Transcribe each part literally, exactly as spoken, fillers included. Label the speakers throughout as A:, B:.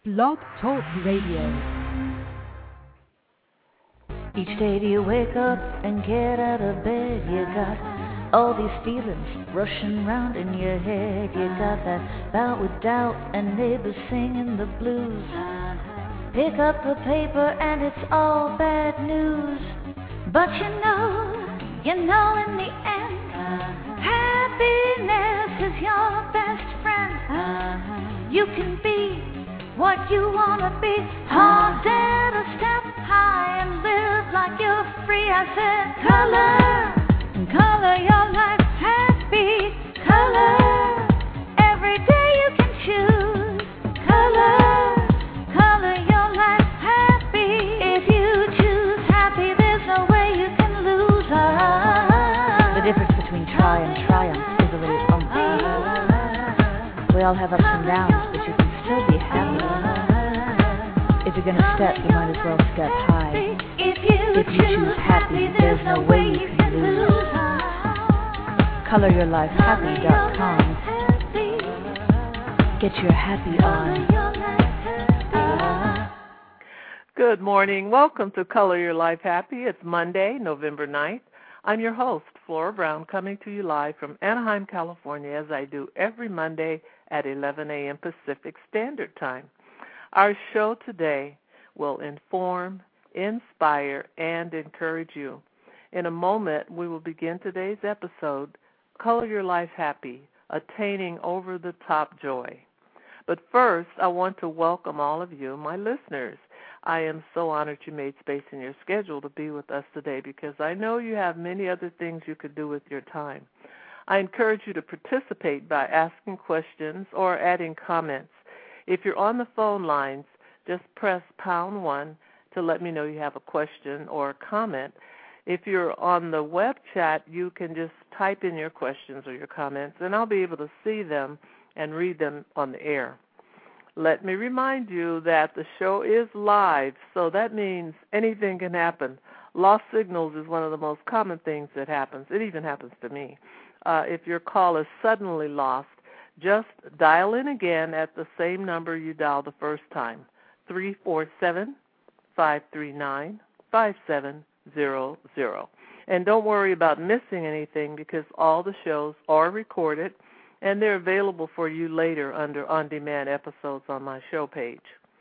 A: Blog Talk Radio.
B: Each day do you wake up and get out of bed? You got all these feelings rushing round in your head. You got that bout with doubt and neighbors singing the blues. Pick up a paper and it's all bad news. But you know, you know in the end, happiness is your best friend. You can be what you wanna be. Hold dare to step high and live like you're free. I said, color, color your life happy. Color, every day you can choose. Color, color your life happy. If you choose happy, there's no way you can lose. Ah,
C: the difference between try and triumph is a little umpty. We all have ups and downs, but you can still be happy. If you're gonna step, you might as well step high. If you choose happy, there's no way you can lose. color your life happy dot com. Get your happy on.
D: Good morning. Welcome to Color Your Life Happy. It's Monday, November ninth. I'm your host, Flora Brown, coming to you live from Anaheim, California, as I do every Monday at eleven a.m. Pacific Standard Time. Our show today will inform, inspire, and encourage you. In a moment, we will begin today's episode, Color Your Life Happy, Attaining Over-the-Top Joy. But first, I want to welcome all of you, my listeners. I am so honored you made space in your schedule to be with us today because I know you have many other things you could do with your time. I encourage you to participate by asking questions or adding comments. If you're on the phone lines, just press pound one to let me know you have a question or a comment. If you're on the web chat, you can just type in your questions or your comments, and I'll be able to see them and read them on the air. Let me remind you that the show is live, so that means anything can happen. Lost signals is one of the most common things that happens. It even happens to me. Uh, if your call is suddenly lost, just dial in again at the same number you dialed the first time, three four seven, five three nine, five seven zero zero. And don't worry about missing anything because all the shows are recorded and they're available for you later under on-demand episodes on my show page.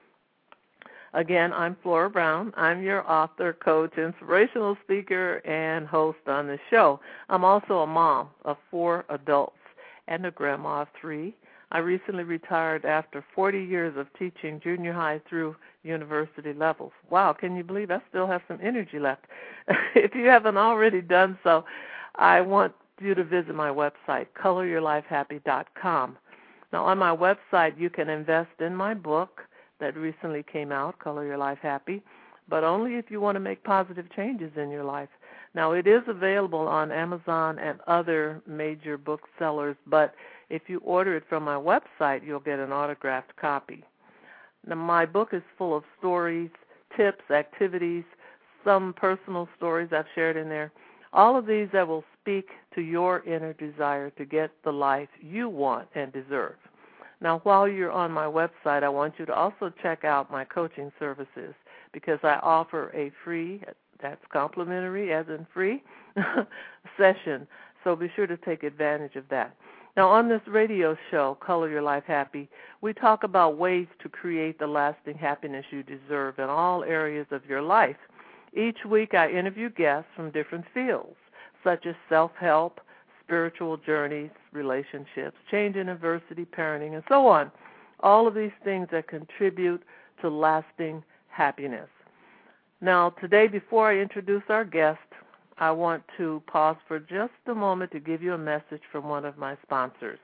D: Again, I'm Flora Brown. I'm your author, coach, inspirational speaker, and host on the show. I'm also a mom of four adults and a grandma of three. I recently retired after forty years of teaching junior high through university levels. Wow, can you believe I still have some energy left? If you haven't already done so, I want you to visit my website, color your life happy dot com. Now, on my website, you can invest in my book that recently came out, Color Your Life Happy, but only if you want to make positive changes in your life. Now, it is available on Amazon and other major booksellers, but if you order it from my website, you'll get an autographed copy. Now, my book is full of stories, tips, activities, some personal stories I've shared in there, all of these that will speak to your inner desire to get the life you want and deserve. Now, while you're on my website, I want you to also check out my coaching services because I offer a free, that's complimentary as in free, session. So be sure to take advantage of that. Now, on this radio show, Color Your Life Happy, we talk about ways to create the lasting happiness you deserve in all areas of your life. Each week I interview guests from different fields, such as self-help, spiritual journeys, relationships, change in adversity, parenting, and so on. All of these things that contribute to lasting happiness. Now, today, before I introduce our guest, I want to pause for just a moment to give you a message from one of my sponsors.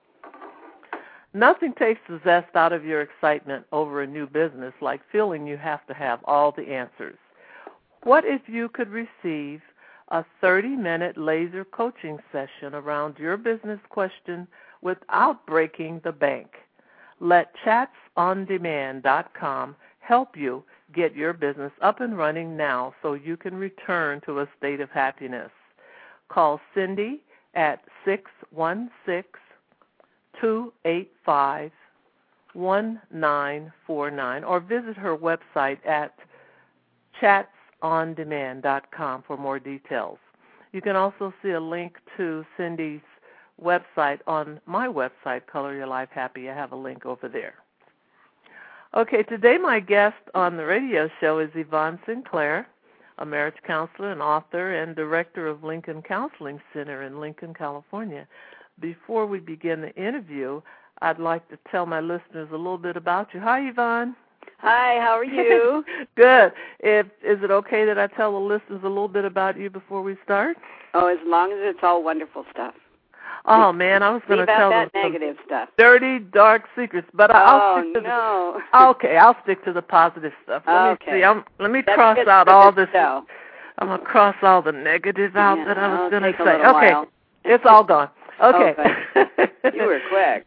D: Nothing takes the zest out of your excitement over a new business like feeling you have to have all the answers. What if you could receive a thirty-minute laser coaching session around your business question without breaking the bank? Let chats on demand dot com help you get your business up and running now so you can return to a state of happiness. Call Cindy at six one six, two eight five, one nine four nine, or visit her website at chats on demand dot com for more details. You can also see a link to Cindy's website on my website, Color Your Life Happy. I have a link over there. Okay, today my guest on the radio show is Yvonne Sinclair, a marriage counselor and author and director of Lincoln Counseling Center in Lincoln, California. Before we begin the interview, I'd like to tell my listeners a little bit about you. Hi, Yvonne.
A: Hi, how are you?
D: Good. If, is it okay that I tell the listeners a little bit about you before we start?
A: Oh, as long as it's all wonderful stuff.
D: Oh, man, I was going to tell
A: that
D: them
A: negative stuff.
D: Dirty, dark secrets, but I'll
A: oh,
D: stick to
A: no.
D: the, okay, I'll stick to the positive stuff. Let
A: okay.
D: me see. I'm, let me
A: That's
D: cross
A: good
D: out
A: for
D: all
A: this
D: this.
A: show.
D: I'm going to cross all the negative out
A: yeah,
D: that I was going
A: to
D: to say. Okay,
A: while.
D: It's all gone. Okay.
A: Oh, you were quick.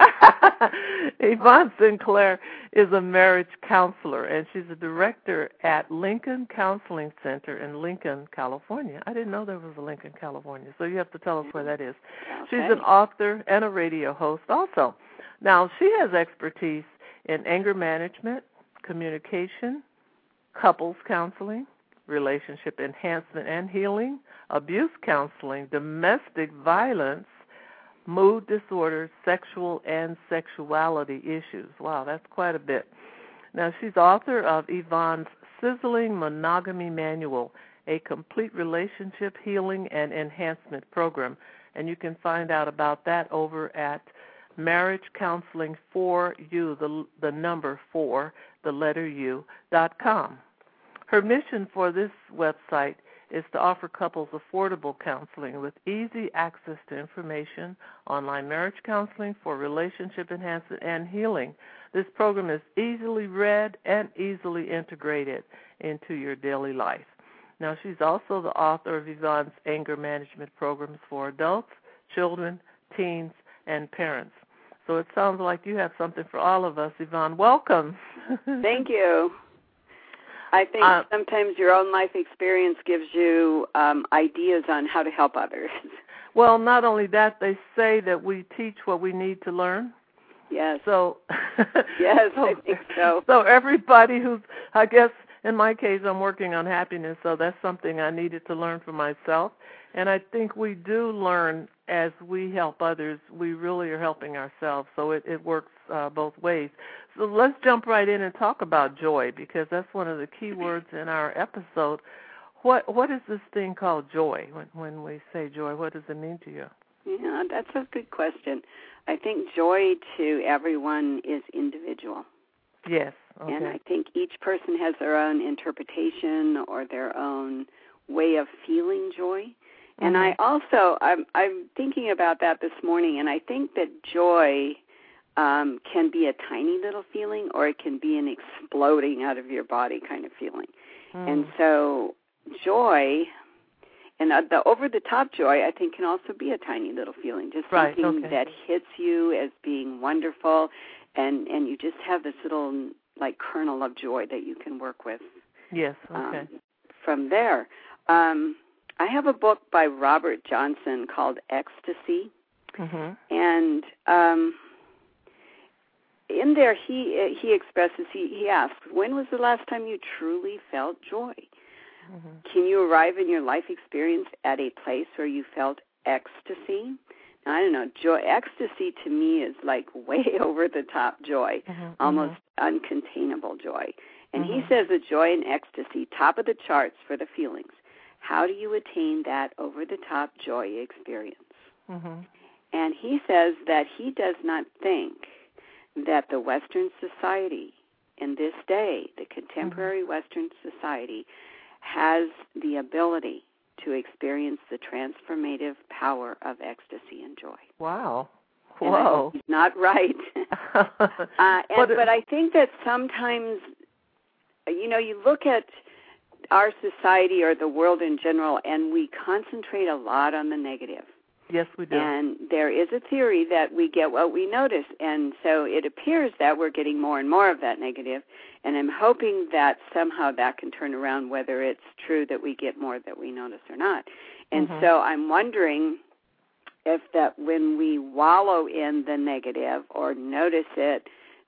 D: Yvonne Sinclair is a marriage counselor, and she's a director at Lincoln Counseling Center in Lincoln, California. I didn't know there was a Lincoln, California, so you have to tell us where that is.
A: Okay.
D: She's an author and a radio host also. Now, she has expertise in anger management, communication, couples counseling, relationship enhancement and healing, abuse counseling, domestic violence, mood disorders, sexual and sexuality issues. Wow, that's quite a bit. Now, she's author of Yvonne's Sizzling Monogamy Manual, a complete relationship healing and enhancement program. And you can find out about that over at Marriage Counseling for You, the, the number four, the letter U, dot com. Her mission for this website is to offer couples affordable counseling with easy access to information, online marriage counseling for relationship enhancement and healing. This program is easily read and easily integrated into your daily life. Now, she's also the author of Yvonne's anger management programs for adults, children, teens, and parents. So it sounds like you have something for all of us, Yvonne. Welcome.
A: Thank you. I think uh, sometimes your own life experience gives you um, ideas on how to help others.
D: Well, not only that, they say that we teach what we need to learn.
A: Yes.
D: So,
A: yes,
D: so,
A: I think so.
D: So everybody who's, I guess, in my case, I'm working on happiness, so that's something I needed to learn for myself. And I think we do learn as we help others. We really are helping ourselves, so it, it works uh, both ways. So let's jump right in and talk about joy, because that's one of the key words in our episode. What What is this thing called joy? When, when we say joy, what does it mean to you?
A: Yeah, that's a good question. I think joy to everyone is individual.
D: Yes. Okay.
A: And I think each person has their own interpretation or their own way of feeling joy. Mm-hmm. And I also, I'm, I'm thinking about that this morning, and I think that joy um, can be a tiny little feeling, or it can be an exploding out of your body kind of feeling. Mm. And so joy, and the over-the-top joy, I think, can also be a tiny little feeling, just
D: right,
A: something
D: okay.
A: that hits you as being wonderful, and, and you just have this little, like, kernel of joy that you can work with.
D: Yes, okay.
A: Um, from there. Um, I have a book by Robert Johnson called Ecstasy, mm-hmm. and um, in there he he expresses, he, he asks, when was the last time you truly felt joy? Mm-hmm. Can you arrive in your life experience at a place where you felt ecstasy? Now, I don't know, joy, ecstasy to me is like way over the top joy, mm-hmm. almost mm-hmm. uncontainable joy. And mm-hmm. he says that joy and ecstasy, top of the charts for the feelings. How do you attain that over-the-top joy experience? Mm-hmm. And he says that he does not think that the Western society in this day, the contemporary mm-hmm. Western society, has the ability to experience the transformative power of ecstasy and joy.
D: Wow. Whoa.
A: He's not right. uh, and, but, but I think that sometimes, you know, you look at our society or the world in general, and we concentrate a lot on the negative.
D: Yes, we do.
A: And there is a theory that we get what we notice, and so it appears that we're getting more and more of that negative, and I'm hoping that somehow that can turn around, whether it's true that we get more that we notice or not. And mm-hmm. so I'm wondering if that when we wallow in the negative or notice it,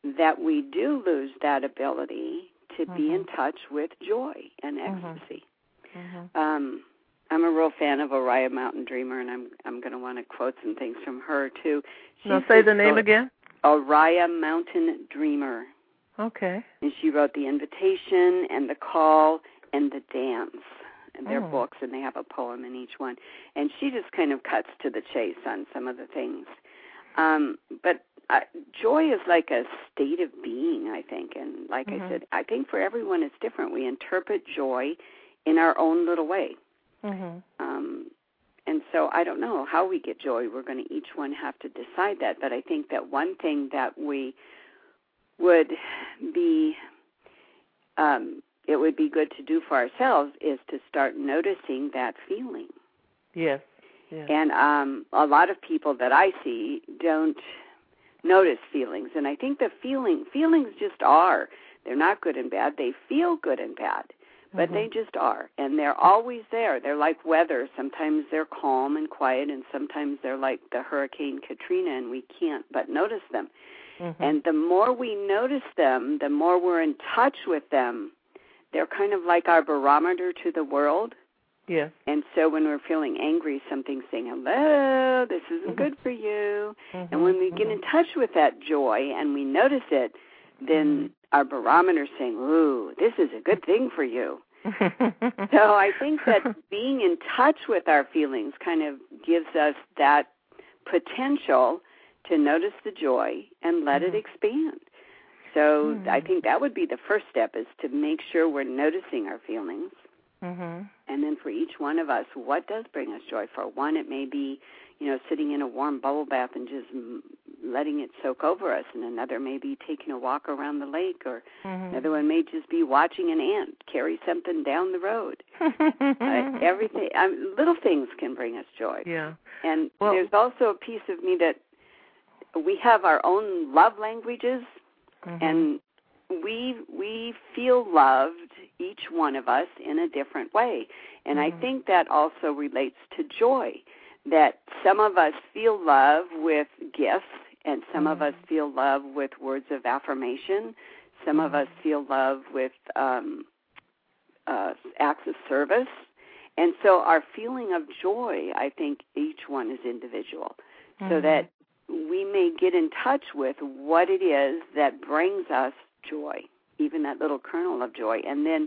A: that we do lose that ability to
D: mm-hmm.
A: be in touch with joy and ecstasy.
D: Mm-hmm.
A: Um, I'm a real fan of Oriah Mountain Dreamer, and I'm I'm going to want to quote some things from her too. She
D: now say the name again.
A: Oriah Mountain Dreamer.
D: Okay.
A: And she wrote The Invitation and The Call and The Dance. And they're
D: oh.
A: books, and they have a poem in each one. And she just kind of cuts to the chase on some of the things. Um, but uh, joy is like a state of being, I think. And like
D: mm-hmm.
A: I said, I think for everyone it's different. We interpret joy in our own little way.
D: Mm-hmm.
A: Um, and so I don't know how we get joy. We're going to each one have to decide that. But I think that one thing that we would be, um, it would be good to do for ourselves is to start noticing that feeling.
D: Yes. yes.
A: And um, a lot of people that I see don't notice feelings. And I think the feeling, feelings just are. They're not good and bad. They feel good and bad. But
D: mm-hmm.
A: they just are, and they're always there. They're like weather. Sometimes they're calm and quiet, and sometimes they're like the Hurricane Katrina, and we can't but notice them. Mm-hmm. And the more we notice them, the more we're in touch with them. They're kind of like our barometer to the world.
D: Yes.
A: And so when we're feeling angry, something's saying, hello, this isn't mm-hmm. good for you. Mm-hmm. And when we get in touch with that joy and we notice it, then mm-hmm. our barometer's saying, ooh, this is a good thing for you. So I think that being in touch with our feelings kind of gives us that potential to notice the joy and let mm-hmm. it expand. So mm-hmm. I think that would be the first step, is to make sure we're noticing our feelings. Mm-hmm. And then for each one of us, what does bring us joy? For one, it may be, you know, sitting in a warm bubble bath and just letting it soak over us. And another may be taking a walk around the lake. Or mm-hmm. another one may just be watching an ant carry something down the road. uh, everything, um, little things can bring us joy.
D: Yeah.
A: And
D: well,
A: there's also a piece of me that we have our own love languages, mm-hmm. and we we feel loved, each one of us, in a different way. And mm-hmm. I think that also relates to joy, that some of us feel love with gifts, and some mm-hmm. of us feel love with words of affirmation. Some mm-hmm. of us feel love with um, uh, acts of service. And so our feeling of joy, I think each one is individual, mm-hmm. so that we may get in touch with what it is that brings us joy, even that little kernel of joy, and then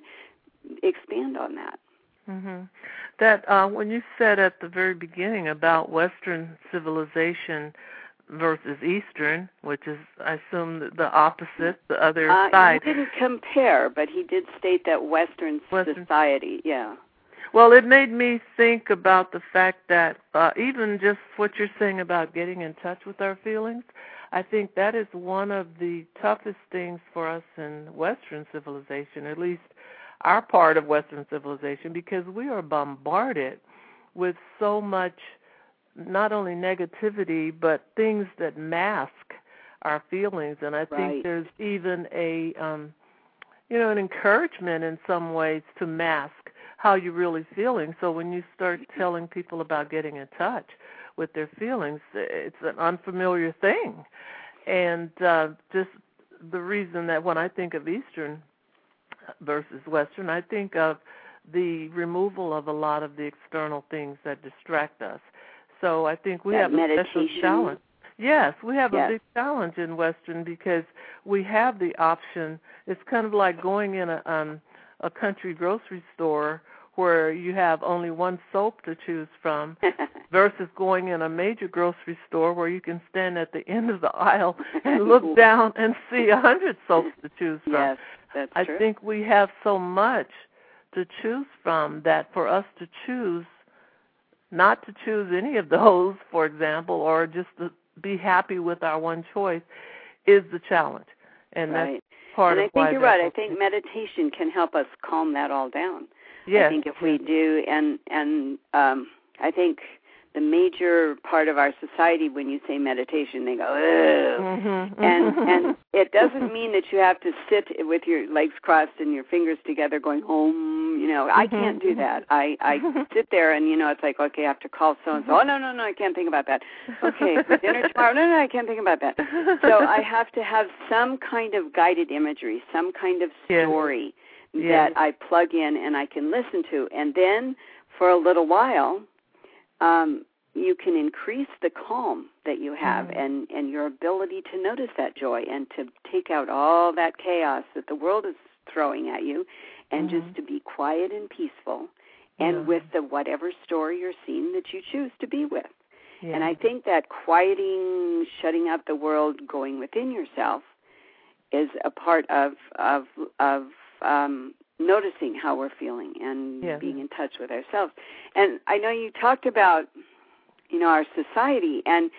A: expand on that.
D: Mm-hmm. That uh, when you said at the very beginning about Western civilization versus Eastern, which is, I assume, the, the opposite, the other
A: uh,
D: side.
A: He didn't compare, but he did state that Western, Western society, yeah.
D: Well, it made me think about the fact that uh, even just what you're saying about getting in touch with our feelings, I think that is one of the toughest things for us in Western civilization, at least our part of Western civilization, because we are bombarded with so much, not only negativity, but things that mask our feelings. And I think
A: right.
D: there's even a, um, you know, an encouragement in some ways to mask how you're really feeling. So when you start telling people about getting in touch with their feelings, it's an unfamiliar thing. And uh, just the reason that when I think of Eastern versus Western, I think of the removal of a lot of the external things that distract us. So I think we
A: that
D: have a
A: meditation.
D: special challenge. Yes, we have
A: yes.
D: a big challenge in Western because we have the option. It's kind of like going in a um, a country grocery store where you have only one soap to choose from versus going in a major grocery store where you can stand at the end of the aisle and look down and see a hundred soaps to choose from.
A: Yes, that's
D: I
A: true.
D: think we have so much to choose from that for us to choose not to choose any of those, for example, or just to be happy with our one choice is the challenge. And
A: right.
D: that's part
A: and
D: of
A: I
D: why
A: think you're right. I think meditation can help us calm that all down.
D: Yes,
A: I think if
D: yes.
A: we do, and and um, I think the major part of our society, when you say meditation, they go, ugh. Mm-hmm. And, and it doesn't mean that you have to sit with your legs crossed and your fingers together going, home. You know, mm-hmm. I can't do that. I, I sit there and, you know, it's like, okay, I have to call so-and-so. Oh, no, no, no, I can't think about that. Okay, for dinner tomorrow. No, no, I can't think about that. So I have to have some kind of guided imagery, some kind of story yeah. that yeah. I plug in and I can listen to. And then for a little while, um, you can increase the calm that you have mm. and, and your ability to notice that joy and to take out all that chaos that the world is throwing at you and mm-hmm. just to be quiet and peaceful and yeah. with the whatever story or scene that you choose to be with. Yeah. And I think that quieting, shutting out the world, going within yourself is a part of of of um, noticing how we're feeling and yeah. being in touch with ourselves. And I know you talked about, you know, our society, and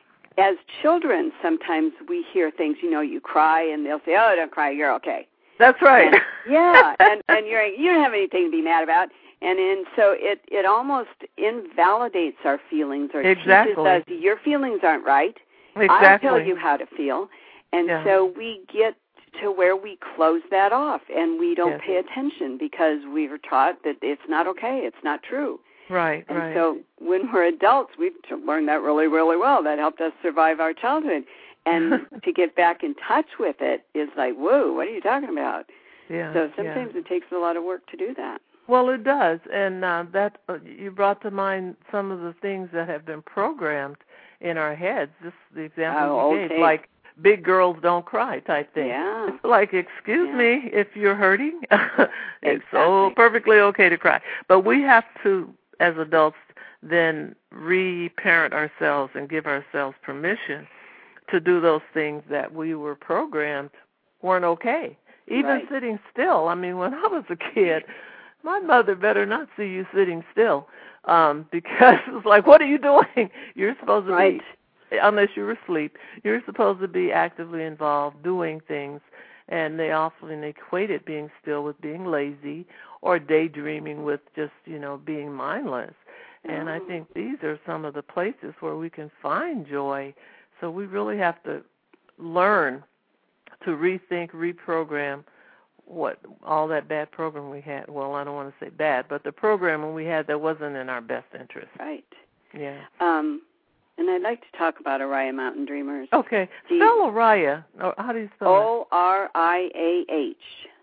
A: as children, sometimes we hear things, you know, you cry, and they'll say, oh, don't cry, you're okay.
D: That's right.
A: And, yeah, and, and you're you don't have anything to be mad about. And and so it, it almost invalidates our feelings or
D: exactly.
A: teaches us your feelings aren't right.
D: Exactly.
A: I'll tell you how to feel. And yeah. so we get to where we close that off and we don't yes. pay attention because we were taught that it's not okay, it's not true.
D: Right,
A: and
D: right.
A: so when we're adults, we've learned that really, really well. That helped us survive our childhood. And to get back in touch with it is like, whoa, what are you talking about?
D: Yeah.
A: So sometimes
D: yeah.
A: it takes a lot of work to do that.
D: Well, it does, and uh, that uh, you brought to mind some of the things that have been programmed in our heads. Just the example
A: oh,
D: you
A: okay.
D: gave, like big girls don't cry type thing.
A: Yeah.
D: It's like, excuse
A: yeah.
D: me, if you're hurting,
A: exactly.
D: it's so perfectly okay to cry. But we have to, as adults, then re-parent ourselves and give ourselves permission to do those things that we were programmed weren't okay. Even
A: right.
D: sitting still. I mean, when I was a kid, my mother better not see you sitting still um, because it's like, what are you doing? You're supposed to
A: right.
D: be, unless you were asleep, you're supposed to be actively involved doing things. And they often equated being still with being lazy or daydreaming with just, you know, being mindless. And I think these are some of the places where we can find joy. So we really have to learn to rethink, reprogram what all that bad program we had. Well, I don't want to say bad, but the programming we had that wasn't in our best interest.
A: Right.
D: Yeah.
A: Um, and I'd like to talk about Oriah Mountain Dreamers.
D: Okay.
A: Do
D: spell Oriah. How do you spell it?
A: O R I A H.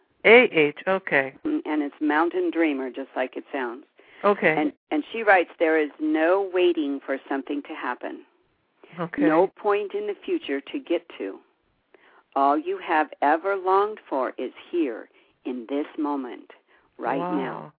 D: A H, okay.
A: And it's Mountain Dreamer, just like it sounds.
D: Okay.
A: And and she writes, there is no waiting for something to happen.
D: Okay.
A: No point in the future to get to. All you have ever longed for is here in this moment, right
D: wow.
A: now.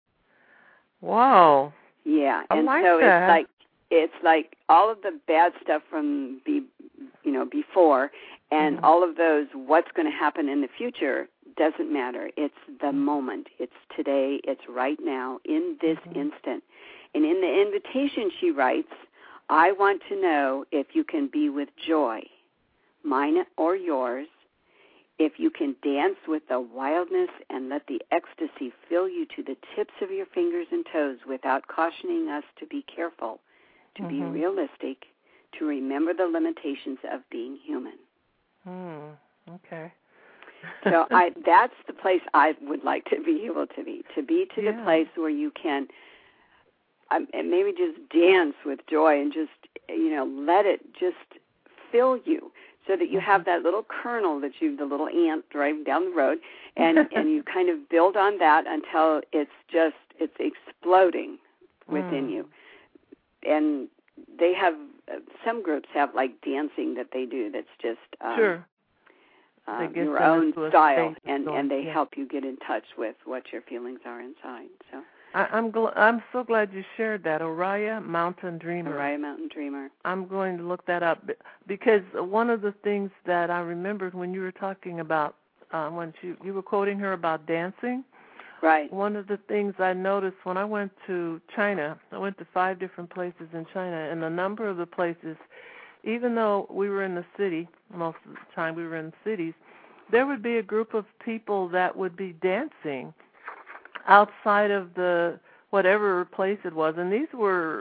D: Wow.
A: Yeah,
D: I
A: and
D: like
A: so
D: that.
A: it's like it's like all of the bad stuff from be, you know before, and mm-hmm. all of those what's going to happen in the future doesn't matter. It's the mm-hmm. moment. It's today. It's right now in this mm-hmm. instant. And in the invitation, she writes, "I want to know if you can be with joy, mine or yours. If you can dance with the wildness and let the ecstasy fill you to the tips of your fingers and toes without cautioning us to be careful, to mm-hmm. be realistic, to remember the limitations of being human."
D: Hmm. Okay.
A: So I, that's the place I would like to be able to be, to be to
D: yeah.
A: the place where you can um, and maybe just dance with joy and just, you know, let it just fill you. So that you have that little kernel that you, the little ant driving down the road, and, and you kind of build on that until it's just, it's exploding within mm. you. And they have, some groups have like dancing that they do that's just um,
D: sure.
A: um, your own style, and, and they yeah. help you get in touch with what your feelings are inside. So.
D: I, I'm gl- I'm so glad you shared that. Oriah Mountain Dreamer.
A: Oriah Mountain Dreamer.
D: I'm going to look that up because one of the things that I remembered when you were talking about, uh, when you, you were quoting her about dancing.
A: Right.
D: One of the things I noticed when I went to China, I went to five different places in China, and a number of the places, even though we were in the city, most of the time we were in the cities, there would be a group of people that would be dancing outside of the whatever place it was, and these were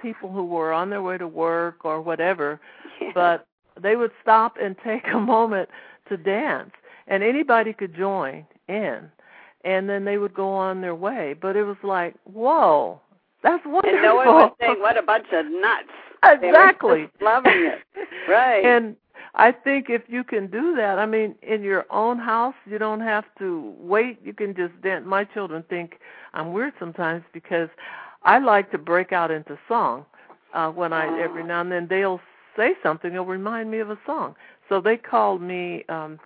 D: people who were on their way to work or whatever,
A: yeah.
D: but they would stop and take a moment to dance, and anybody could join in, and then they would go on their way. But it was like, whoa, that's wonderful.
A: And no one was saying, what a bunch of nuts.
D: Exactly.
A: They were just loving it. Right.
D: And I think if you can do that, I mean, in your own house, you don't have to wait. You can just dance. My children think I'm weird sometimes because I like to break out into song. Uh, when I oh. every now and then they'll say something that'll remind me of a song. So they called me um,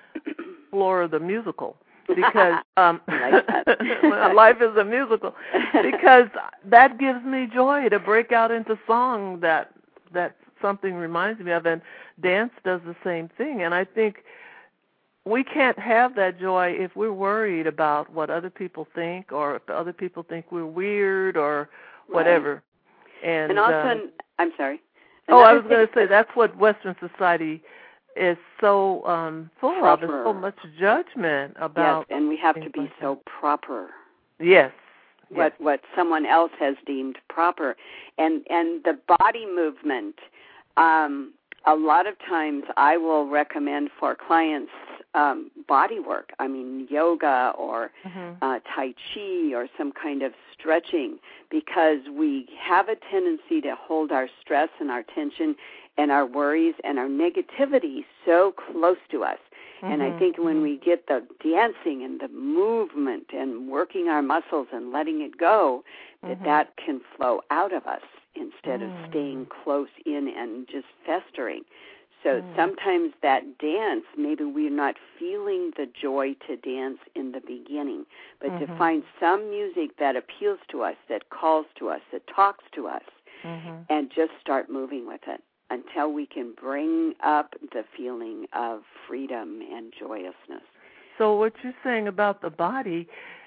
D: Flora the Musical because um, life is a musical. Because that gives me joy to break out into song that that something reminds me of, and dance does the same thing. And I think we can't have that joy if we're worried about what other people think, or if other people think we're weird or whatever.
A: Right.
D: And,
A: and also,
D: um,
A: I'm sorry.
D: Oh, I was going to say that's what Western society is so um, full
A: proper.
D: of. Is so much judgment about.
A: Yes, and we have to be
D: like
A: so proper.
D: Yes.
A: What
D: yes.
A: what someone else has deemed proper, and and the body movement. Um, a lot of times, I will recommend for clients um, body work. I mean, yoga or
D: mm-hmm.
A: uh, Tai Chi or some kind of stretching, because we have a tendency to hold our stress and our tension and our worries and our negativity so close to us. Mm-hmm. And I think when we get the dancing and the movement and working our muscles and letting it go, that mm-hmm. that can flow out of us instead mm. of staying close in and just festering. So mm. sometimes that dance, maybe we're not feeling the joy to dance in the beginning, but mm-hmm. to find some music that appeals to us, that calls to us, that talks to us, mm-hmm. and just start moving with it until we can bring up the feeling of freedom and joyousness.
D: So what you're saying about the body,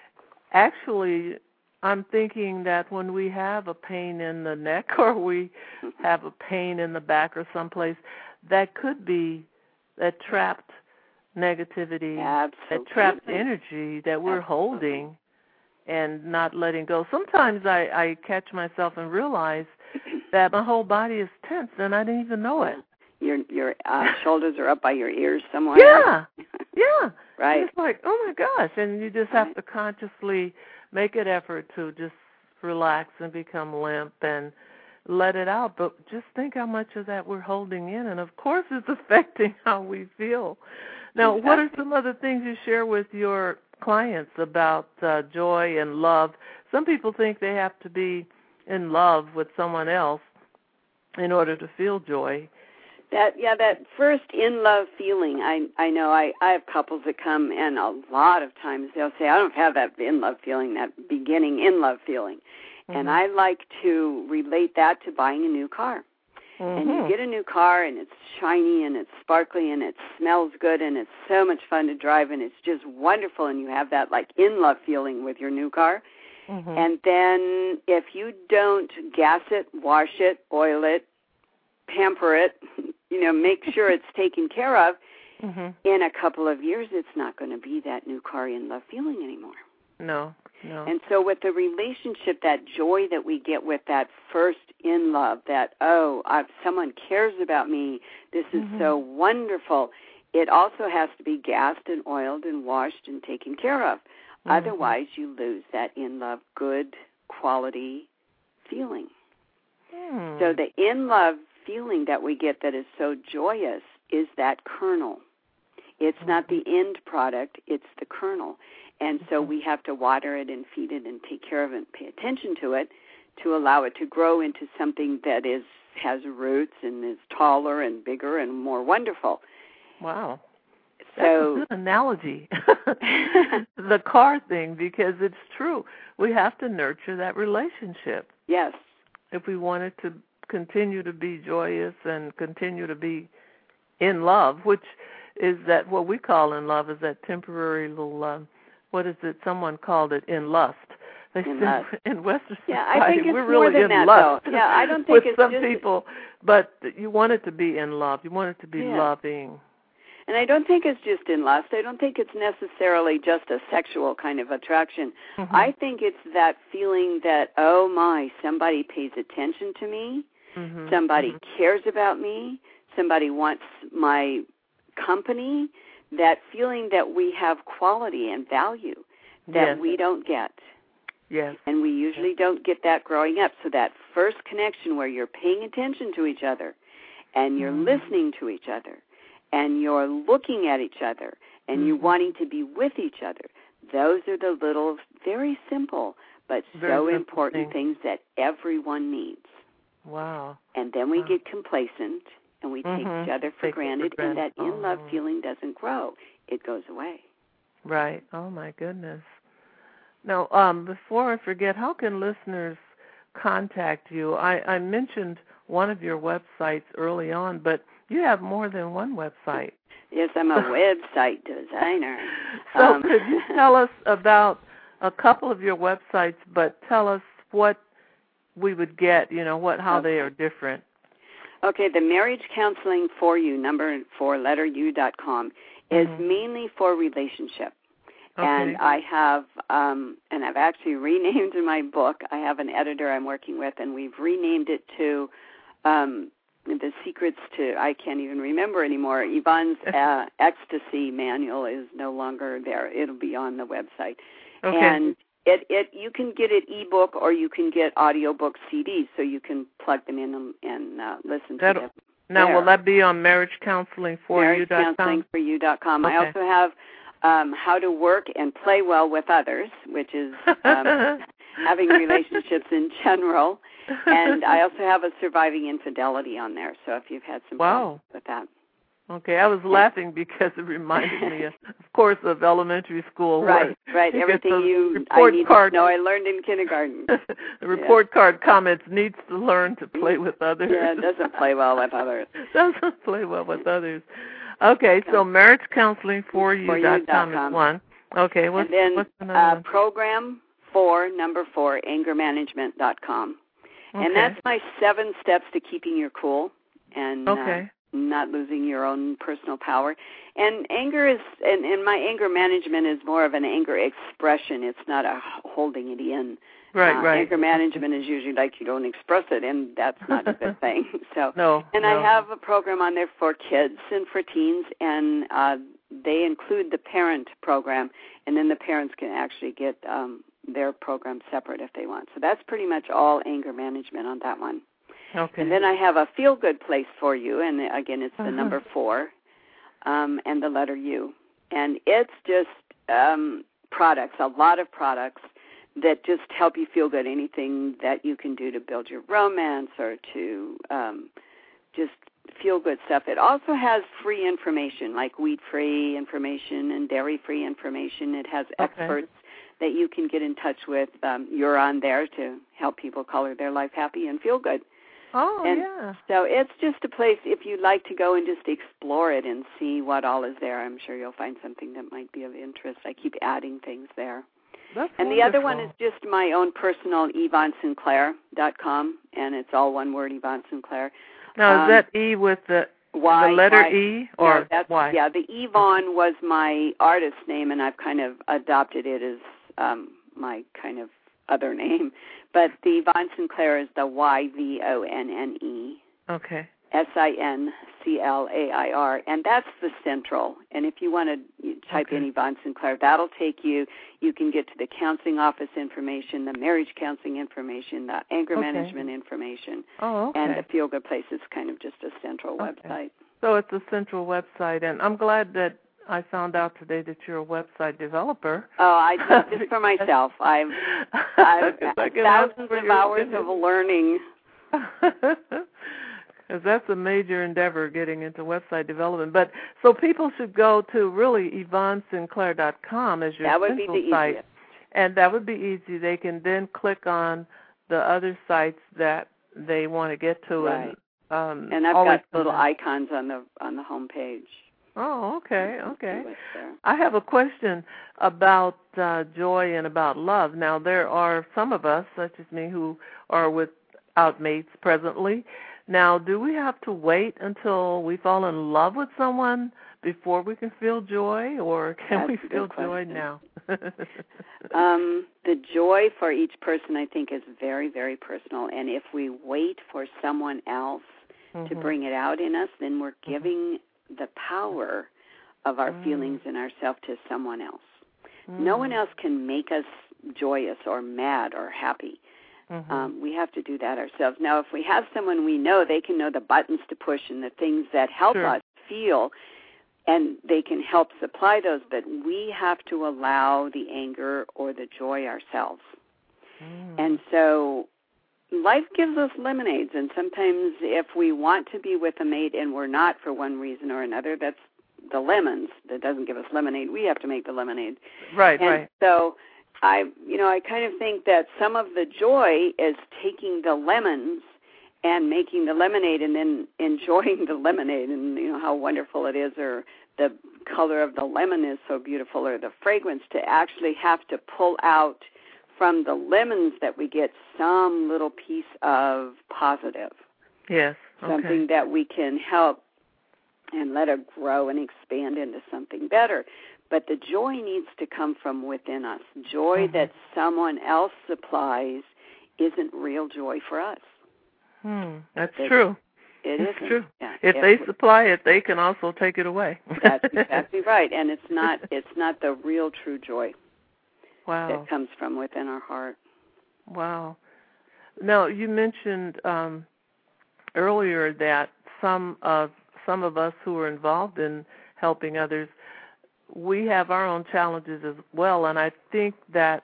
D: actually, I'm thinking that when we have a pain in the neck or we have a pain in the back or someplace, that could be that trapped negativity,
A: Absolutely.
D: that trapped energy that we're Absolutely. holding and not letting go. Sometimes I, I catch myself and realize that my whole body is tense and I didn't even know it.
A: Your your uh, shoulders are up by your ears somewhere.
D: Yeah, yeah.
A: Right.
D: And it's like, oh my gosh, and you just have right. to consciously make an effort to just relax and become limp and let it out. But just think how much of that we're holding in, and of course it's affecting how we feel. Now, exactly. what are some other things you share with your clients about uh, joy and love? Some people think they have to be in love with someone else in order to feel joy.
A: That yeah, that first in love feeling. I I know I, I have couples that come, and a lot of times they'll say, I don't have that in love feeling, that beginning in love feeling. Mm-hmm. And I like to relate that to buying a new car. Mm-hmm. And you get a new car, and it's shiny, and it's sparkly, and it smells good, and it's so much fun to drive, and it's just wonderful, and you have that like in love feeling with your new car. Mm-hmm. And then if you don't gas it, wash it, oil it, pamper it, you know, make sure it's taken care of, mm-hmm. in a couple of years it's not going to be that new car in love feeling anymore.
D: No, no.
A: And so with the relationship, that joy that we get with that first in love, that, oh, I've, someone cares about me, this is mm-hmm. so wonderful, it also has to be gassed and oiled and washed and taken care of. Mm-hmm. Otherwise, you lose that in love, good quality feeling. Mm. So the in love feeling that we get that is so joyous is that kernel. It's mm-hmm. not the end product, it's the kernel. And so we have to water it and feed it and take care of it and pay attention to it to allow it to grow into something that is has roots and is taller and bigger and more wonderful.
D: Wow.
A: So,
D: that's a good analogy, the car thing, because it's true. We have to nurture that relationship.
A: Yes.
D: If we want it to continue to be joyous and continue to be in love, which is that what we call in love is that temporary little, um, what is it, someone called it in lust. They
A: in,
D: say
A: lust.
D: in Western
A: yeah,
D: society,
A: I think it's
D: we're
A: more
D: really
A: than
D: in
A: that,
D: lust.
A: Though. Yeah, I don't think
D: with
A: it's
D: some
A: just...
D: people, but you want it to be in love. You want it to be
A: yeah.
D: loving.
A: And I don't think it's just in lust. I don't think it's necessarily just a sexual kind of attraction. Mm-hmm. I think it's that feeling that, oh my, somebody pays attention to me, mm-hmm. somebody mm-hmm. cares about me, somebody wants my company, that feeling that we have quality and value that yes. we don't get.
D: Yes.
A: And we usually yes. don't get that growing up. So that first connection where you're paying attention to each other and you're mm-hmm. listening to each other and you're looking at each other and mm-hmm. you're wanting to be with each other, those are the little, very simple but very so important things. things that everyone needs.
D: Wow.
A: And then we
D: wow.
A: get complacent and we
D: mm-hmm.
A: take each other for
D: take
A: granted,
D: for granted,
A: and that in-love
D: oh.
A: feeling doesn't grow. It goes away.
D: Right. Oh, my goodness. Now, um, before I forget, how can listeners contact you? I, I mentioned one of your websites early on, but you have more than one website.
A: Yes, I'm a website designer.
D: So
A: um,
D: could you tell us about a couple of your websites, but tell us what we would get, you know, what how okay. they are different.
A: Okay, the Marriage Counseling for You, number four, letter U dot com, is mm-hmm. mainly for relationship. Okay. And I have, um, and I've actually renamed my book. I have an editor I'm working with, and we've renamed it to um, The Secrets to, I can't even remember anymore. Yvonne's uh, Ecstasy Manual is no longer there. It'll be on the website.
D: Okay.
A: And it, it you can get it ebook or you can get audiobook C Ds, so you can plug them in and, and uh, listen
D: That'll,
A: to them.
D: Now,
A: there.
D: will that be on marriage counseling for you dot com?
A: marriage counseling for you dot com.
D: Okay.
A: I also have um, How to Work and Play Well with Others, which is um, having relationships in general. And I also have a Surviving Infidelity on there, so if you've had some
D: wow.
A: problems with that.
D: Okay, I was laughing because it reminded me, of, of course, of elementary school.
A: Right, right. Everything you I need
D: card,
A: to know I learned in kindergarten.
D: The report yeah. card comments needs to learn to play with others.
A: Yeah, it doesn't play well with others.
D: doesn't play well with others. Okay, so marriage counseling for you dot com is one. Okay, what's,
A: and then,
D: what's another
A: uh,
D: one?
A: program four, number four, anger management dot com.
D: Okay.
A: And that's my seven steps to keeping your cool and
D: okay.
A: uh, not losing your own personal power. And anger is, and, and my anger management is more of an anger expression. It's not a holding it in.
D: Right,
A: uh,
D: right.
A: Anger management is usually like you don't express it, and that's not a good thing. So,
D: no.
A: And
D: no.
A: I have a program on there for kids and for teens, and uh, they include the parent program, and then the parents can actually get um, their program separate if they want. So that's pretty much all anger management on that one.
D: Okay.
A: And then I have a feel-good place for you, and again, it's the uh-huh. number four um, and the letter U. And it's just um, products, a lot of products that just help you feel good, anything that you can do to build your romance or to um, just feel good stuff. It also has free information, like wheat-free information and dairy-free information. It has
D: okay.
A: experts that you can get in touch with. Um, you're on there to help people color their life happy and feel good.
D: Oh,
A: and
D: yeah.
A: So it's just a place, if you'd like to go and just explore it and see what all is there, I'm sure you'll find something that might be of interest. I keep adding things there.
D: That's
A: and
D: wonderful.
A: The other one is just my own personal Yvonne Sinclair dot com, and it's all one word, Yvonne Sinclair.
D: Now,
A: um,
D: is that E with the,
A: y,
D: the letter
A: y,
D: E or
A: yeah, that's,
D: Y?
A: Yeah, the Yvonne was my artist name, and I've kind of adopted it as um, my kind of other name. But the Yvonne Sinclair is the Y V O N N E.
D: Okay.
A: S I N C L A I R, and that's the central. And if you want to type okay. in Yvonne Sinclair, that'll take you. You can get to the counseling office information, the marriage counseling information, the anger okay. management information,
D: oh, okay.
A: and the Feel Good Place is kind of just a central
D: okay.
A: website.
D: So it's a central website, and I'm glad that I found out today that you're a website developer.
A: Oh, I did this for myself. I've, I've thousands of hours of learning.
D: Because that's a major endeavor, getting into website development. But so people should go to really Yvonne Sinclair dot com as your
A: that would be the
D: site,
A: easiest.
D: And that would be easy. They can then click on the other sites that they want to get to,
A: right.
D: and um,
A: and I've got little icons on the on the home page.
D: Oh, okay, okay. I have a question about uh, joy and about love. Now, there are some of us, such as me, who are without mates presently. Now, do we have to wait until we fall in love with someone before we can feel joy, or can
A: That's
D: we feel joy
A: question.
D: now?
A: um, the joy for each person, I think, is very, very personal. And if we wait for someone else mm-hmm. to bring it out in us, then we're giving mm-hmm. the power of our mm. feelings and ourselves to someone else. Mm. No one else can make us joyous or mad or happy. Mm-hmm. Um, we have to do that ourselves. Now, if we have someone we know, they can know the buttons to push and the things that help
D: sure.
A: us feel, and they can help supply those, but we have to allow the anger or the joy ourselves. Mm. And so life gives us lemonades, and sometimes if we want to be with a mate and we're not for one reason or another, that's the lemons. That doesn't give us lemonade. We have to make the lemonade.
D: Right,
A: and
D: right.
A: So I, you know, I kind of think that some of the joy is taking the lemons and making the lemonade and then enjoying the lemonade and, you know, how wonderful it is, or the color of the lemon is so beautiful, or the fragrance, to actually have to pull out from the lemons that we get some little piece of positive.
D: Yes, okay.
A: Something that we can help and let it grow and expand into something better. But the joy needs to come from within us. Joy mm-hmm. that someone else supplies isn't real joy for us.
D: Hmm, that's
A: it,
D: true.
A: It
D: it's
A: isn't.
D: true.
A: Yeah.
D: If, if they supply it, they can also take it away.
A: That's exactly right. And it's not it's not the real true joy
D: wow.
A: that comes from within our heart.
D: Wow. Now, you mentioned um, earlier that some of some of us who are involved in helping others, we have our own challenges as well, and I think that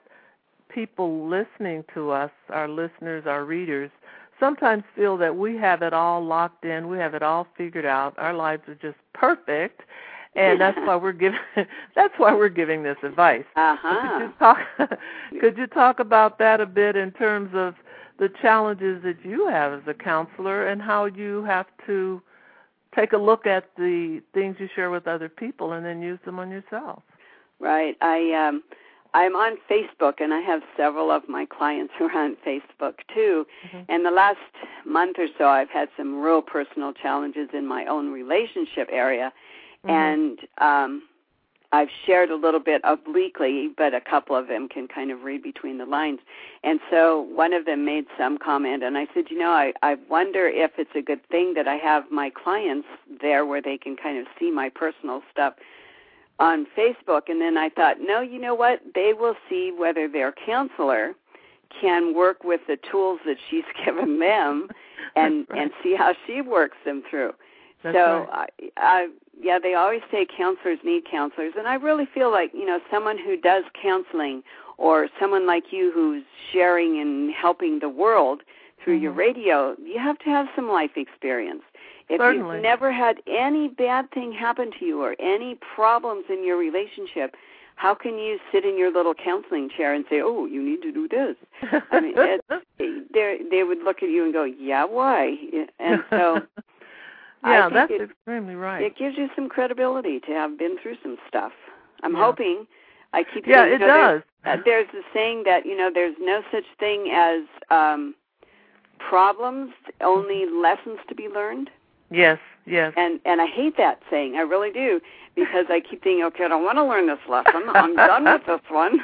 D: people listening to us, our listeners, our readers, sometimes feel that we have it all locked in, we have it all figured out, our lives are just perfect, and that's why we're giving that's why we're giving this advice.
A: Uh-huh.
D: Could you talk could you talk about that a bit in terms of the challenges that you have as a counselor and how you have to take a look at the things you share with other people and then use them on yourself?
A: Right. I um I'm on Facebook, and I have several of my clients who are on Facebook, too. Mm-hmm. And the last month or so, I've had some real personal challenges in my own relationship area. Mm-hmm. And um, I've shared a little bit obliquely, but a couple of them can kind of read between the lines. And so one of them made some comment, and I said, you know, I, I wonder if it's a good thing that I have my clients there where they can kind of see my personal stuff on Facebook. And then I thought, no, you know what? They will see whether their counselor can work with the tools that she's given them and
D: right.
A: and see how she works them through.
D: That's
A: so,
D: right.
A: I, I, yeah, they always say counselors need counselors. And I really feel like, you know, someone who does counseling or someone like you who's sharing and helping the world through mm-hmm. your radio, you have to have some life experience. If
D: Certainly.
A: you've never had any bad thing happen to you or any problems in your relationship, how can you sit in your little counseling chair and say, oh, you need to do this? I mean, it, they would look at you and go, yeah, why? And so
D: yeah,
A: I think
D: that's
A: it,
D: extremely right.
A: It gives you some credibility to have been through some stuff. I'm
D: yeah.
A: hoping. I keep
D: yeah,
A: saying,
D: it
A: you know,
D: does.
A: There's, uh, there's the saying that, you know, there's no such thing as um, problems, only lessons to be learned.
D: Yes, yes.
A: And and I hate that saying. I really do, because I keep thinking, okay, I don't want to learn this lesson. I'm done with this one.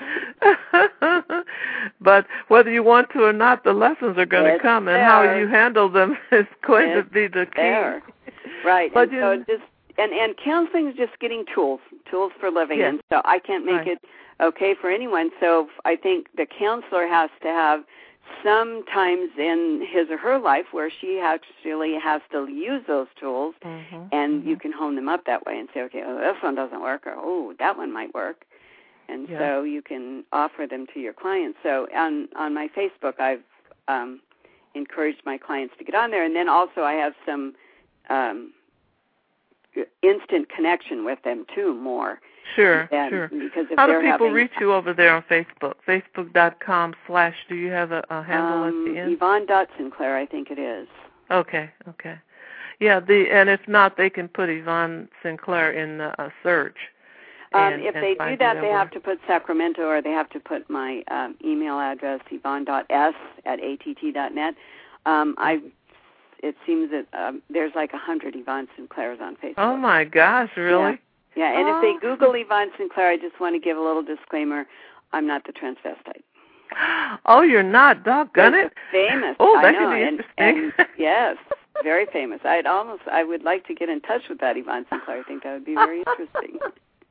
D: But whether you want to or not, the lessons are going
A: it's
D: to come,
A: there.
D: and how you handle them is going
A: it's
D: to be the key.
A: There. Right.
D: But
A: and
D: you,
A: so just and, and counseling is just getting tools, tools for living.
D: Yes.
A: And so I can't make
D: right.
A: it okay for anyone. So I think the counselor has to have some times in his or her life where she actually has to use those tools, mm-hmm, and mm-hmm. you can hone them up that way and say, okay, oh, this one doesn't work, or oh, that one might work. And yeah. so you can offer them to your clients. So on, on my Facebook, I've um, encouraged my clients to get on there, and then also I have some um, instant connection with them, too, more.
D: Sure,
A: and
D: sure.
A: Because if
D: How
A: they're
D: do people
A: having,
D: reach you over there on Facebook? Facebook.com slash, do you have a, a handle
A: um,
D: at the end?
A: Yvonne Dot Sinclair, I think it is.
D: Okay, okay. Yeah, the and if not, they can put Yvonne Sinclair in the uh, search.
A: Um,
D: and,
A: if
D: and
A: they do that, they have to put Sacramento, or they have to put my um, email address, yvonne dot s at a t t dot net. Um, I, it seems that um, there's like a hundred Yvonne Sinclairs on Facebook.
D: Oh my gosh, really?
A: Yeah, and
D: oh.
A: if they Google Yvonne Sinclair, I just want to give a little disclaimer. I'm not the transvestite.
D: Oh, you're not? Doggone it.
A: Famous.
D: Oh, that
A: I know.
D: could be
A: and,
D: interesting.
A: and yes, very famous. I'd almost, I would like to get in touch with that Yvonne Sinclair. I think that would be very interesting.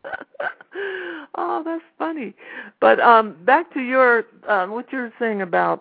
D: Oh, that's funny. But um, back to your um, what you were saying about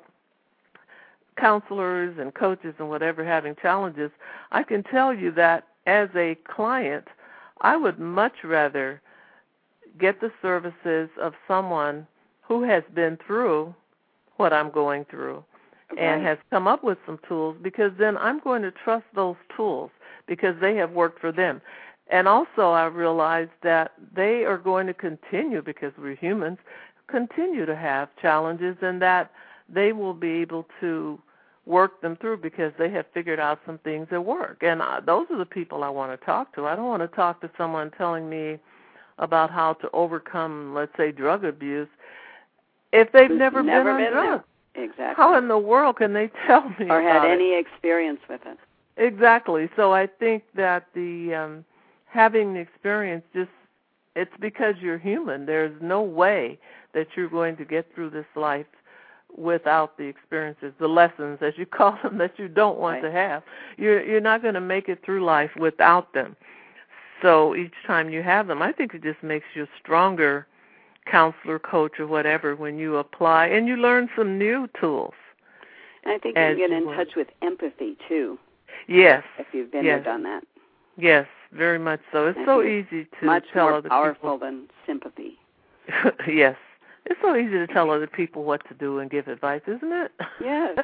D: counselors and coaches and whatever having challenges. I can tell you that as a client, I would much rather get the services of someone who has been through what I'm going through
A: right.
D: and has come up with some tools, because then I'm going to trust those tools because they have worked for them. And also I realize that they are going to continue, because we're humans, continue to have challenges, and that they will be able to work them through because they have figured out some things that work. And uh, those are the people I want to talk to. I don't want to talk to someone telling me about how to overcome, let's say, drug abuse if they've never,
A: never
D: been,
A: been
D: on drugs.
A: There. Exactly.
D: How in the world can they tell me
A: or
D: about
A: had
D: it?
A: any experience with it?
D: Exactly. So I think that the um, having the experience, just it's because you're human. There's no way that you're going to get through this life without the experiences, the lessons, as you call them, that you don't want
A: right.
D: to have. You're you're not going to make it through life without them. So each time you have them, I think it just makes you a stronger counselor, coach, or whatever when you apply, and you learn some new tools.
A: And I think you can get
D: you
A: in
D: work.
A: touch with empathy, too.
D: Yes.
A: If you've been
D: yes.
A: there, done that.
D: Yes, very much so. It's
A: I
D: so
A: think
D: easy
A: it's
D: to
A: much
D: tell
A: more
D: other
A: powerful
D: people.
A: than sympathy.
D: Yes. It's so easy to tell other people what to do and give advice, isn't it?
A: Yes.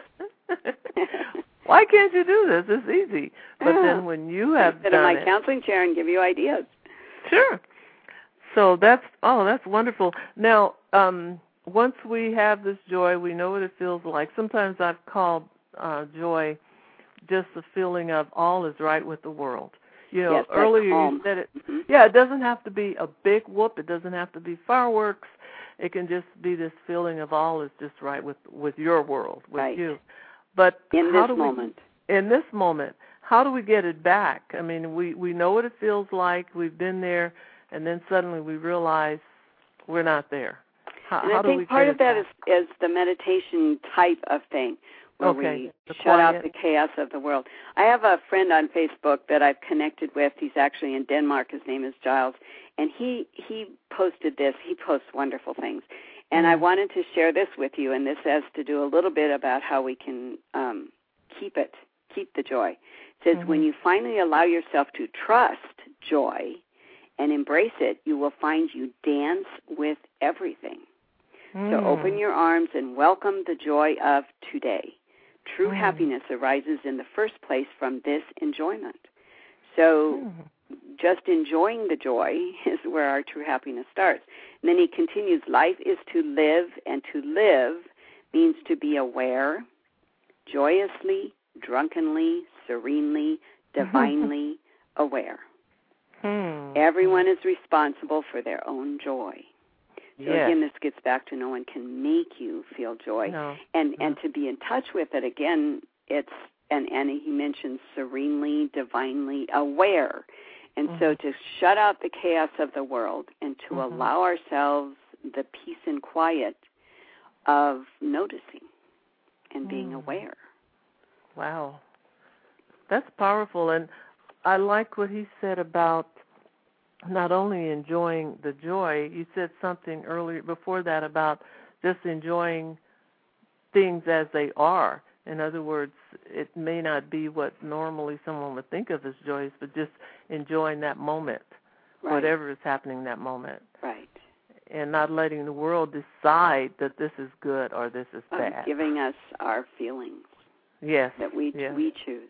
D: Why can't you do this? It's easy. But
A: yeah.
D: then when you have
A: sit
D: done
A: in my
D: it,
A: counseling chair and give you ideas.
D: Sure. So that's, oh, that's wonderful. Now, um, once we have this joy, we know what it feels like. Sometimes I've called uh, joy just the feeling of all is right with the world. You know,
A: yes,
D: earlier
A: calm.
D: you said it.
A: Mm-hmm.
D: Yeah, it doesn't have to be a big whoop. It doesn't have to be fireworks. It can just be this feeling of all is just right with, with your world, with
A: right.
D: you. But
A: in
D: how
A: this
D: do
A: moment.
D: We, in this moment, how do we get it back? I mean, we, we know what it feels like. We've been there, and then suddenly we realize we're not there. How,
A: and
D: how
A: I
D: do
A: think
D: we
A: part
D: get
A: of
D: it
A: that
D: back?
A: is, is the meditation type of thing, where
D: okay.
A: we
D: the
A: shut
D: quiet.
A: out the chaos of the world. I have a friend on Facebook that I've connected with. He's actually in Denmark. His name is Giles. And he, he posted this. He posts wonderful things. And
D: mm.
A: I wanted to share this with you, and this has to do a little bit about how we can um, keep it, keep the joy. It says,
D: mm-hmm.
A: when you finally allow yourself to trust joy and embrace it, you will find you dance with everything.
D: Mm.
A: So open your arms and welcome the joy of today. True
D: mm.
A: happiness arises in the first place from this enjoyment. So
D: mm.
A: just enjoying the joy is where our true happiness starts. And then he continues, life is to live, and to live means to be aware, joyously, drunkenly, serenely, divinely aware.
D: Hmm.
A: Everyone is responsible for their own joy. So
D: yes.
A: again, this gets back to no one can make you feel joy.
D: No.
A: And
D: no.
A: and to be in touch with it, again, it's, and, and he mentions serenely, divinely aware. And
D: mm-hmm.
A: so to shut out the chaos of the world and to
D: mm-hmm.
A: allow ourselves the peace and quiet of noticing and being
D: mm.
A: aware.
D: Wow. That's powerful. And I like what he said about not only enjoying the joy, you said something earlier before that about just enjoying things as they are. In other words, it may not be what normally someone would think of as joyous, but just enjoying that moment,
A: right.
D: whatever is happening in that moment.
A: Right.
D: And not letting the world decide that this is good or this is bad.
A: Um, giving us our feelings.
D: Yes.
A: That we
D: yes.
A: we choose.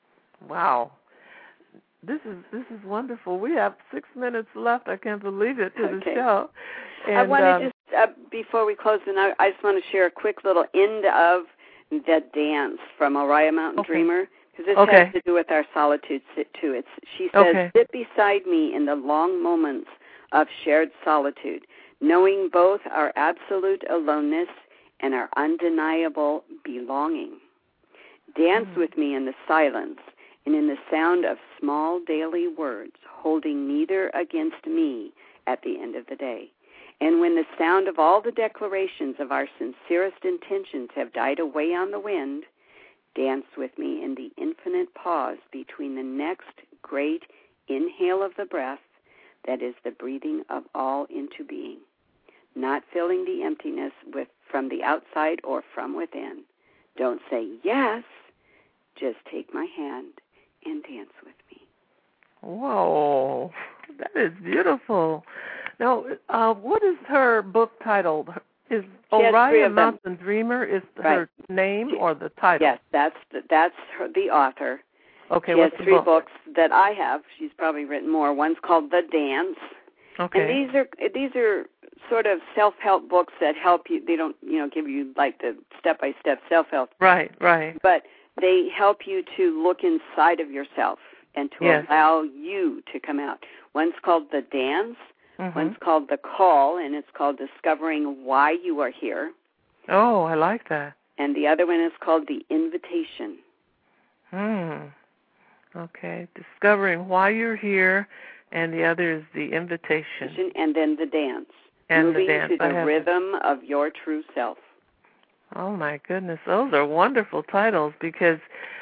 D: Wow. This is this is wonderful. We have six minutes left. I can't believe it to
A: okay.
D: the show. And,
A: I want to
D: um,
A: just, uh, before we close, and I, I just want to share a quick little end of that dance from Oriah Mountain
D: okay.
A: Dreamer, because this
D: okay.
A: has to do with our solitude too. It's, she says,
D: okay.
A: sit beside me in the long moments of shared solitude, knowing both our absolute aloneness and our undeniable belonging. Dance mm. with me in the silence and in the sound of small daily words, holding neither against me at the end of the day. And when the sound of all the declarations of our sincerest intentions have died away on the wind, dance with me in the infinite pause between the next great inhale of the breath, that is the breathing of all into being, not filling the emptiness with from the outside or from within. Don't say yes, just take my hand and dance with me.
D: Whoa, that is beautiful. Now, uh, what is her book titled? Is Orion Mountain Dreamer is her right. name or the title?
A: Yes, that's the, that's her, the author.
D: Okay,
A: she
D: what's
A: has
D: the
A: three
D: book?
A: books that I have. She's probably written more. One's called The Dance.
D: Okay.
A: And these are these are sort of self-help books that help you. They don't, you know, give you like the step-by-step self-help.
D: Right, right.
A: But they help you to look inside of yourself and to
D: yes.
A: allow you to come out. One's called The Dance.
D: Mm-hmm.
A: One's called The Call, and it's called Discovering Why You Are Here.
D: Oh, I like that.
A: And the other one is called The Invitation.
D: Hmm. Okay. Discovering Why You're Here, and the other is The Invitation.
A: And then The Dance.
D: And
A: Moving
D: the dance.
A: to the rhythm it. of your true self.
D: Oh, my goodness. Those are wonderful titles because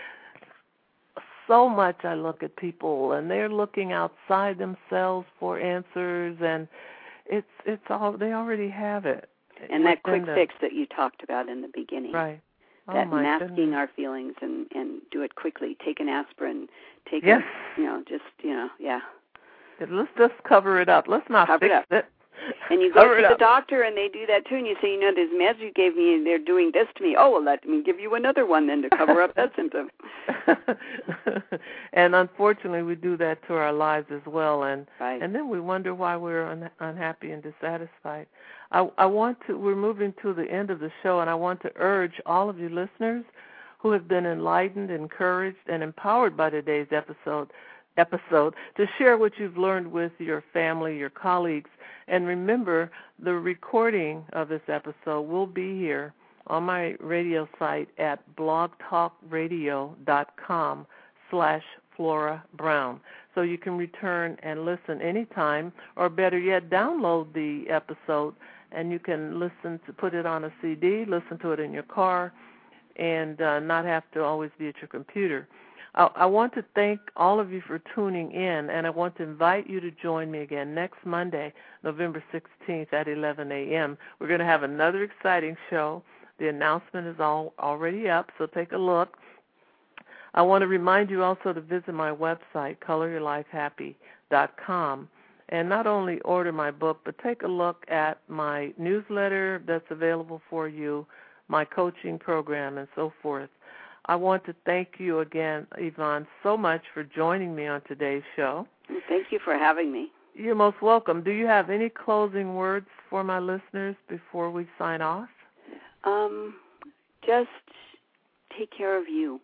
D: so much I look at people and they're looking outside themselves for answers, and it's it's all they already have it.
A: And that quick the, fix that you talked about in the beginning.
D: Right. Oh,
A: that
D: my
A: masking
D: goodness.
A: our feelings and, and do it quickly. Take an aspirin. Take
D: yes.
A: a, you know, just, you know, yeah.
D: Let's just cover it up. Let's not
A: cover
D: fix
A: it. Up.
D: it.
A: And you go
D: cover
A: to the up. doctor and they do that too, and you say, you know, this meds you gave me, they're doing this to me. Oh, well, let me give you another one then to cover up that symptom.
D: And unfortunately, we do that to our lives as well, and
A: right.
D: and then we wonder why we're un- unhappy and dissatisfied. I, I want to. We're moving to the end of the show, and I want to urge all of you listeners who have been enlightened, encouraged, and empowered by today's episode episode to share what you've learned with your family, your colleagues. And remember, the recording of this episode will be here on my radio site at blogtalkradio.com slash Flora Brown. So you can return and listen anytime, or better yet, download the episode, and you can listen to put it on a C D, listen to it in your car, and uh, not have to always be at your computer. I want to thank all of you for tuning in, and I want to invite you to join me again next Monday, November sixteenth at eleven a.m. We're going to have another exciting show. The announcement is all already up, so take a look. I want to remind you also to visit my website, color your life happy dot com, and not only order my book, but take a look at my newsletter that's available for you, my coaching program, and so forth. I want to thank you again, Yvonne, so much for joining me on today's show.
A: Thank you for having me.
D: You're most welcome. Do you have any closing words for my listeners before we sign off?
A: Um, just take care of you.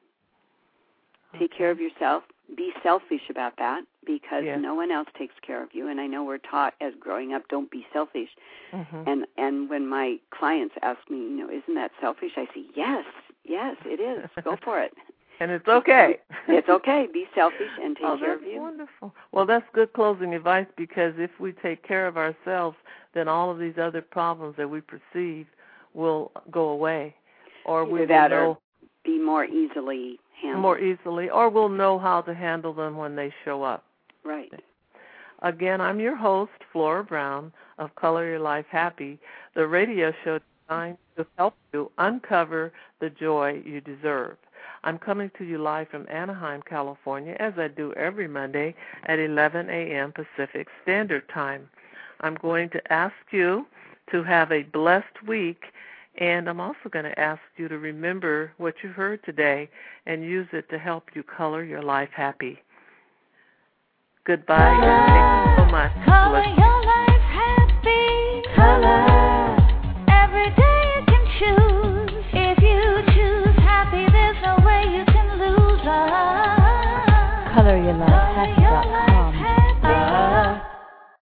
A: Take okay. care of yourself. Be selfish about that, because yes. no one else takes care of you. And I know we're taught as growing up, don't be selfish.
D: Mm-hmm.
A: And and when my clients ask me, you know, isn't that selfish? I say, yes, yes, it is. Go for it.
D: And it's okay.
A: It's okay. Be selfish and take
D: oh,
A: care of you.
D: That's wonderful. Well, that's good closing advice, because if we take care of ourselves, then all of these other problems that we perceive will go away. Or
A: Either
D: we will
A: that
D: know
A: or be more easily handled.
D: More easily, or we'll know how to handle them when they show up.
A: Right.
D: Again, I'm your host, Flora Brown, of Color Your Life Happy, the radio show designed to help you uncover the joy you deserve. I'm coming to you live from Anaheim, California, as I do every Monday at eleven a.m. Pacific Standard Time. I'm going to ask you to have a blessed week, and I'm also going to ask you to remember what you heard today and use it to help you color your life happy. Goodbye. Thank you so much.
B: Color your life happy. Color. Every day you can choose. If you choose happy, there's no way you can lose.
C: color your life happy dot com